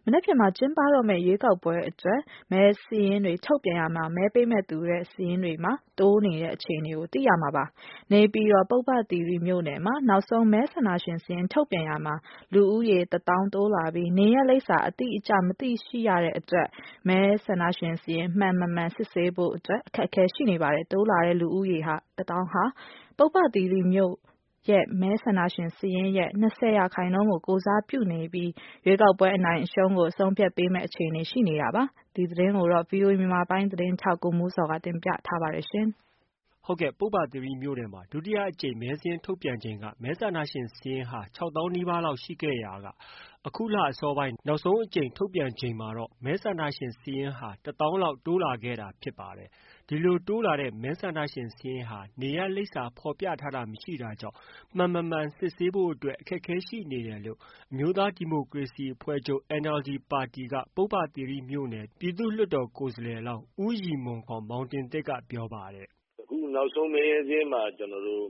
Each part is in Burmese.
မနက်ဖြန်မှာကျင်းပတော့မယ့်ရွေးကောက်ပွဲအတွက်မဲစာရင်းတွေထုတ်ပြန်ရာမှာမဲပေးမဲ့သူရဲ့စာရင်းတွေမှာတိုးနေတဲ့အခြေအနေကိုသိရမှာပါ။နေပြည်တော်ပုဗ္ဗသီရိမြို့နယ်မှာနောက်ဆုံးမဲဆန္ဒရှင်စာရင်းထုတ်ပြန်ရာမှာလူဦးရေ1000တိုးလာပြီးနေရပ်လိပ်စာအတိအကျမသိရှိရတဲ့အတွက်မဲဆန္ဒရှင်စာရင်းမှန်မမှန်စစ်ဆေးဖို့အတွက်အခက်အခဲရှိနေပါတယ်။တိုးလာတဲ့လူဦးရေ1000ဟာပုဗ္ဗသီရိမြို့ရဲ့မဲဆန္ဒရှင်စာရင်းရဲ့20%ကိုကိုယ်စားပြုနေပြီးရွေးကောက်ပွဲအနိုင်အရှုံးကိုအဆုံးဖြတ်ပေးမယ့်အခြေအနေရှိနေတာပါ။ဒီသတင်းကိုတော့ VOA မြန်မာပိုင်းသတင်းထောက်ကိုမိုးစောကတင်ပြထားပါတယ်ရှင်။ဟုတ်ကဲ့ပုဗ္ဗသီရိမြို့နယ်မှာဒုတိယအကြိမ်မဲစာရင်းထုတ်ပြန်ချိန်ကမဲဆန္ဒရှင်စာရင်းဟာ6000နီးပါးလောက်ရှိခဲ့ရာကအခုလအစောပိုင်းနောက်ဆုံးအကြိမ်ထုတ်ပြန်ချိန်မှာတော့မဲဆန္ဒရှင်စာရင်းဟာ1000လောက်တိုးလာခဲ့တာဖြစ်ပါတယ်။ဒီလိုတိုးလာတဲ့မဲဆန္ဒရှင်စာရင်းဟာနေရပ်လိပ်စာဖော်ပြထားတာမရှိတာကြောင့်မှန်မမှန်စစ်ဆေးဖို့အတွက်အခက်အခဲရှိနေတယ်လို့အမျိုးသားဒီမိုကရေစီအဖွဲ့ချုပ် NLD ပါတီကပုဗ္ဗသီရိမြို့နယ်ပြည်သူ့လွှတ်တော်ကိုယ်စားလှယ်လောင်းဦးရည်မွန်ခေါ်မောင်တင်သစ်ကပြောပါတယ်။အခုနောက်ဆုံးမဲစာရင်းမှာမဲ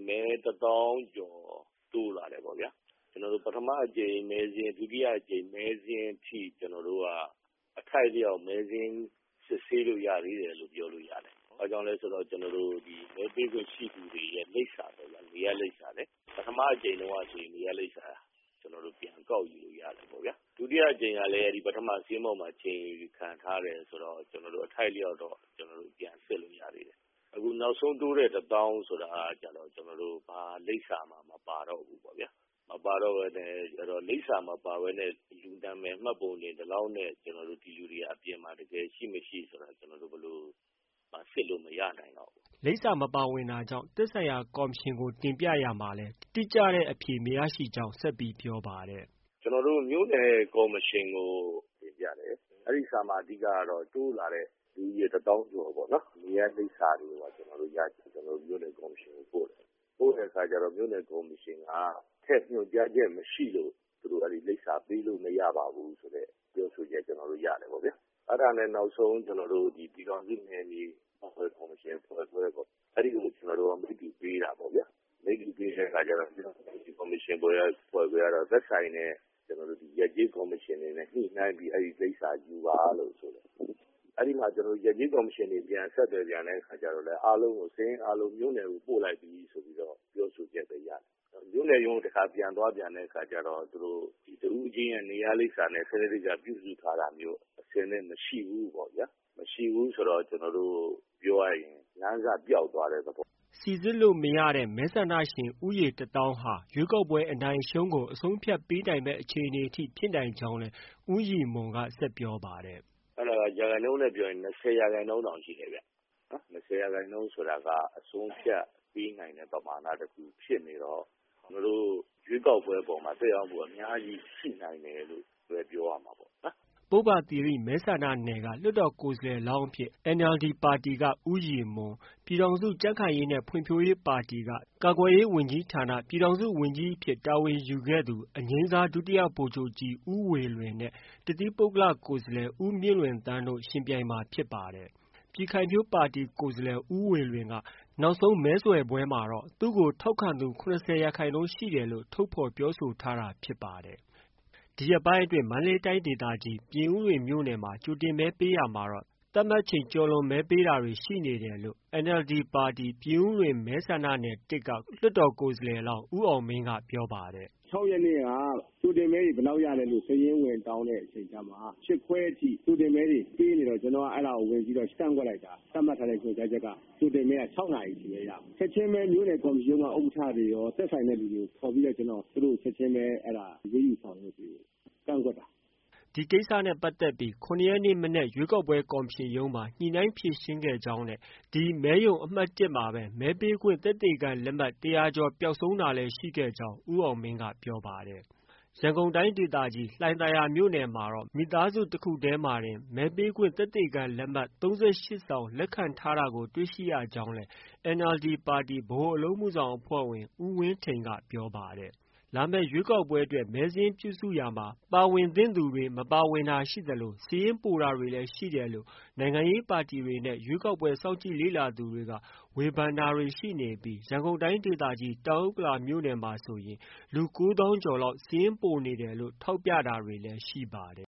1000ကျော်တိုးလာတယ်ပေါ့ဗျာ။ပထမအကြိမ်မဲစာရင်းဒုတိယအကြိမ်မဲစာရင်းအထိအထိုက်အလျောက်မဲစာရင်းစစ်ဆေးလို့ရသေးတယ်လို့ပြောလို့ရတယ်။ဘာကြောင့်လဲဆိုတော့မဲပေးခွင့်ရှိသူတွေရဲ့လိပ်စာပေါ့ဗျာနေရပ်လိပ်စာလေပထမအကြိမ်တုန်းကဆိုရင်နေရပ်လိပ်စာပြန်ကောက်ယူလို့ရတယ်ပေါ့ဗျာ။ဒုတိယအကြိမ်ကလည်းပထမစာရင်းပေါ်မှာချိန်ခံထားတယ်ဆိုတော့အထိုက်အလျောက်တော့ပြန်စစ်လို့ရသေးတယ်။အခုနောက်ဆုံးတိုးတဲ့1000ဆိုတာကျတော့ဘာလိပ်စာမှမပါတော့ဘူးပေါ့ဗျာ။မပါတော့ဘဲနဲ့လိပ်စာမပါဘဲနဲ့လူနာမည်မှတ်ပုံတင်ဒီလောက်နဲ့ဒီလူတွေအပြင်မှာတကယ်ရှိမရှိဆိုတာဘယ်လိုစစ်လို့မရနိုင်တော့ဘူး။လိပ်စာမပါဝင်တာကြောင့်သက်ဆိုင်ရာကော်မရှင်ကိုတင်ပြရာမှာလည်းတိကျတဲ့အဖြေမရရှိကြောင်းဆက်ပြီးပြောပါတယ်။မြို့နယ်ကော်မရှင်ကိုတင်ပြတယ်။အဲဒီစာမှာအဓိကကတော့တိုးလာတဲ့လူဦးရေ1000ကျော်ပေါ့နော်။နေရပ်လိပ်စာတွေကိုရရှိမြို့နယ်ကော်မရှင်ကိုပို့တယ်။ပို့တဲ့အခါကျတော့မြို့နယ်ကော်မရှင်ကထည့်ညွှန်ကြားချက်မရှိလို့သူတို့လိပ်စာပေးလို့မရပါဘူးဆိုတဲ့ပြောဆိုချက်ရတယ်ပေါ့ဗျာ။အဲဒါနဲ့နောက်ဆုံးပြည်ထောင်စုနယ်မြေကော်မရှင်ဖွဲ့ခွဲပေါ့။အဲဒီကိုမိတ္တူပေးတာပေါ့ဗျာ။မိတ္တူပေးတဲ့အခါကျတော့ပြည်ထောင်စုကော်မရှင်ဖွဲ့ခွဲကတော့သက်ဆိုင်တဲ့ရပ်ကျေးကော်မရှင်တွေနဲ့ညှိနှိုင်းပြီးလိပ်စာယူပါလို့ဆိုတယ်။အဲဒီမှာရပ်ကျေးကော်မရှင်တွေပြန်ဆက်သွယ်ပြန်တဲ့အခါကျတော့လည်းစာရင်းအားလုံးမြို့နယ်ကိုပို့လိုက်ပြီဆိုပြီးတော့ပြောဆိုချက်ပဲရတယ်။မြို့နယ်ရုံးတခါပြန်သွားပြန်တဲ့အခါကျတော့သူတို့တဦးချင်းရဲ့နေရပ်လိပ်စာနဲ့စနစ်တကျပြုစုထားတာမျိုးအဆင်နဲ့မရှိဘူးပေါ့ဗျာ။မရှိဘူးဆိုတော့ပြောရရင်လမ်းစပျောက်သွားတဲ့သဘော။စိစစ်လို့မရတဲ့မဲဆန္ဒရှင်ဦးရေ1000ဟာရွေးကောက်ပွဲအနိုင်အရှုံးကိုအဆုံးဖြတ်ပေးနိုင်မယ့်အခြေအနေအထိဖြစ်နိုင်ကြောင်းလည်းဦးရည်မွန်ကဆက်ပြောပါတယ်။အဲဒါကရာခိုင်နှုန်းနဲ့ပြောရင်20%တောင်ရှိတယ်ဗျ။20%ဆိုတာကအဆုံးဖြတ်ပေးနိုင်တဲ့ပမာဏတစ်ခုဖြစ်နေတော့ရွေးကောက်ပွဲပေါ်မှာသက်ရောက်မှုအများကြီးရှိနိုင်တယ်လို့ပဲပြောရမှာပေါ့နော်။ပုဗ္ဗသီရိမဲဆန္ဒနယ်ကလွှတ်တော်ကိုယ်စားလှယ်လောင်းအဖြစ် NLD ပါတီကဦးရည်မွန်၊ပြည်ထောင်စုကြံ့ခိုင်ရေးနဲ့ဖွံ့ဖြိုးရေးပါတီကကာကွယ်ရေးဝန်ကြီးဌာနပြည်ထောင်စုဝန်ကြီးအဖြစ်တာဝန်ယူခဲ့သူအငြိမ်းစား ဒုတိယဗိုလ်ချုပ်ကြီးဦးဝေလွင်နဲ့တသီးပုဂ္ဂလကိုယ်စားလှယ်ဦးမြင့်လွင်သန်းတို့ယှဉ်ပြိုင်မှာဖြစ်ပါတယ်။ပြည်ခိုင်ဖြိုးပါတီကိုယ်စားလှယ်ဦးဝေလွင်ကနောက်ဆုံးမဲဆွယ်ပွဲမှာတော့သူ့ကိုထောက်ခံသူ70%ရှိတယ်လို့ထုတ်ဖော်ပြောဆိုထားတာဖြစ်ပါတယ်။ဒီရက်ပိုင်းအတွင်းမန္တလေးတိုင်းဒေသကြီးပြင်ဦးလွင်မြို့နယ်မှာကြိုတင်မဲပေးရာမှာတော့သတ်မှတ်ချိန်ကျော်လွန်မဲပေးတာတွေရှိနေတယ်လို့ NLD ပါတီပြင်ဦးလွင်မဲဆန္ဒနယ်1ကလွှတ်တော်ကိုယ်စားလှယ်လောင်းဦးအောင်မင်းကပြောပါတယ်။6 ရက်နေ့ကကြိုတင်မဲတွေဘယ်လောက်ရတယ်လို့စာရင်းဝင်တောင်းတဲ့အချိန်ကျမှ8 ခွဲအထိကြိုတင်မဲတွေပေးနေတော့ကျွန်တော်ကအဲ့ဒါကိုဝင်ပြီးတော့စမ်းကွက်လိုက်တာသတ်မှတ်ထားတဲ့ညွှန်ကြားချက်ကကြိုတင်မဲက6 နာရီရှိရရချက်ချင်းပဲမြို့နယ်ကော်မရှင်ကဥက္ကဋ္ဌတွေရောသက်ဆိုင်တဲ့လူတွေကိုခေါ်ပြီးတော့သူတို့ချက်ချင်းပဲအဲ့ဒါရေးယူဆောင်ရွက်ပြီးစမ်းကွက်တာဒီကိစ္စနဲ့ပတ်သက်ပြီး9 ရက်နေ့မနက်ရွေးကောက်ပွဲကော်မရှင်ရုံးမှာညှိနှိုင်းဖြေရှင်းခဲ့ကြောင်းနဲ့ဒီမဲရုံအမှတ်1မှာပဲမဲပေးခွင့်သက်သေခံလက်မှတ်100ကျော်ပျောက်ဆုံးတာလည်းရှိခဲ့ကြောင်းဦးအောင်မင်းကပြောပါတယ်။ရန်ကုန်တိုင်းဒေသကြီးလှိုင်သာယာမြို့နယ်မှာတော့မိသားစုတစ်ခုတည်းမှာတင်မဲပေးခွင့်သက်သေခံလက်မှတ်38စောင်လက်ခံထားတာကိုတွေ့ရှိရကြောင်းလည်း NLD ပါတီဗဟိုအလုပ်မှုဆောင်အဖွဲ့ဝင်ဦးဝင်းထိန်ကပြောပါတယ်။လာမယ့်ရွေးကောက်ပွဲအတွက်မဲစာရင်းပြုစုရာမှာပါဝင်သင့်သူတွေမပါဝင်တာရှိသလိုစာရင်းပိုတာတွေလည်းရှိတယ်လို့နိုင်ငံရေးပါတီတွေနဲ့ရွေးကောက်ပွဲစောင့်ကြည့်လေ့လာသူတွေကဝေဖန်တာတွေရှိနေပြီးရန်ကုန်တိုင်းဒေသကြီးတောင်ဥက္ကလာမြို့နယ်မှာဆိုရင်လူ9000ကျော်လောက်စာရင်းပိုနေတယ်လို့ထောက်ပြတာတွေလည်းရှိပါတယ